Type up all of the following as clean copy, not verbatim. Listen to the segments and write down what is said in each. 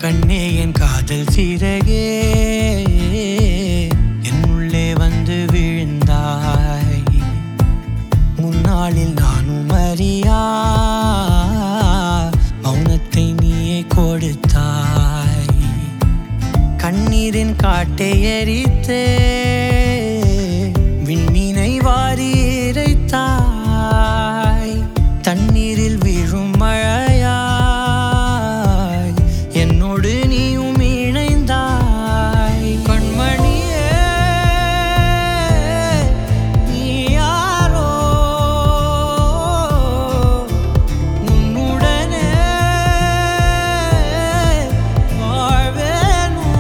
கண்ணே என் காதல் சிறகே என் உள்ளே வந்து விழுந்தாய். முன்னாளில் நானும் அறியா மௌனத்தை நீயே கொடுத்தாய். கண்ணீரின் காட்டை எரித்தே விண்மீனை வாரி இறைத்தாய். தண்ணீரில் வீழும் மழையாய் என்னோடு நீயும் இணைந்தாய். கண்மணியே நீ யாரோ உன்னுடனே வாழ்வேனோ.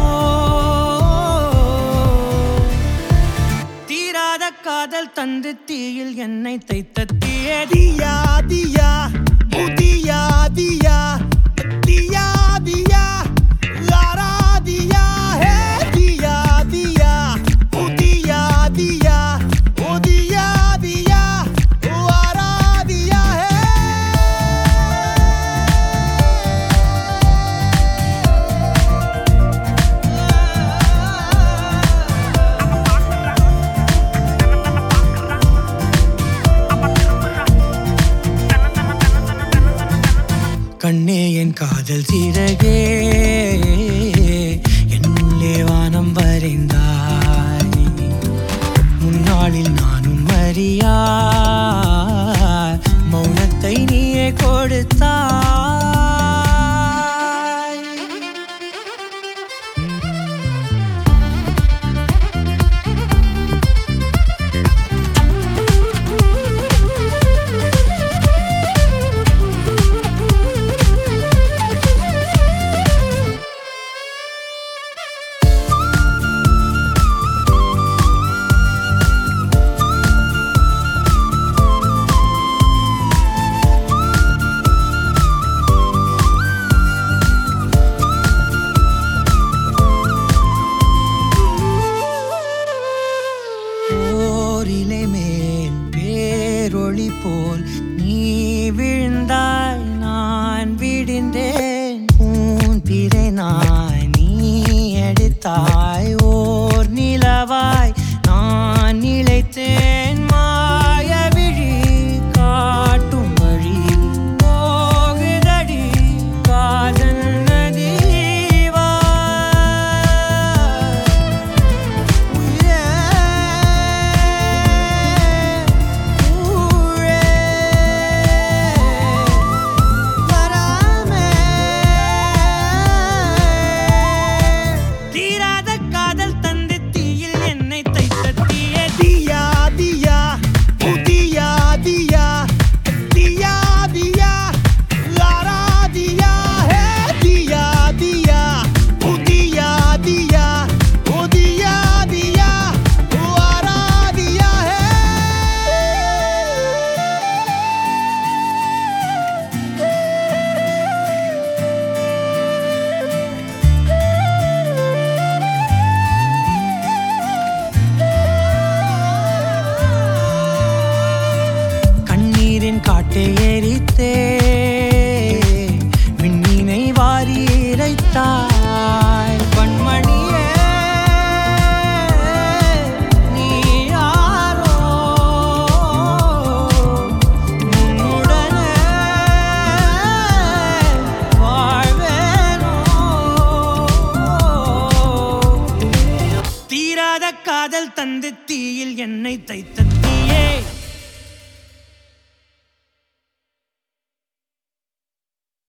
தீராத காதல் தந்து தீயில் என்னை தைத்த தீயே. दिया दिया ओ दिया दिया दिया दिया लारा दिया है. दिया दिया ओ दिया दिया ओ दिया दिया ओ आरा दिया है. கண்ணே என் காதல் சிறகே என் உள்ளே வானம் வரைந்தாய். முன்னாளில் நானும் அறியா மௌனத்தை நீயே கொடுத்தாய். போரிலே மேல் பேரொளி போல் நீ விழுந்தாய் நான் விடிந்தேன். பூந்திரை நாய் நீ எடுத்தாய். ஓர் நிலவாய் நான் நிலைத்தேன். மாய விழி காட்டும் வழி போகுதடி காதல் நதிவா. தீராத காதல் தந்து தீயில் என்னை தைத்த தீயே. दिया दिया ओ दिया दिया दिया दिया लारा दिया है. दिया दिया ओ दिया दिया ओ दिया दिया ओ आरा दिया है. கண்ணீரின் காட்டை எரித்தே விண்மீனை வாரி இறைத்தாய். கண்மணியே நீ யாரோ உன்னுடனே வாழ்வேனோ. தீராத காதல் தந்து தீயில் என்னை தைத்த தீயே.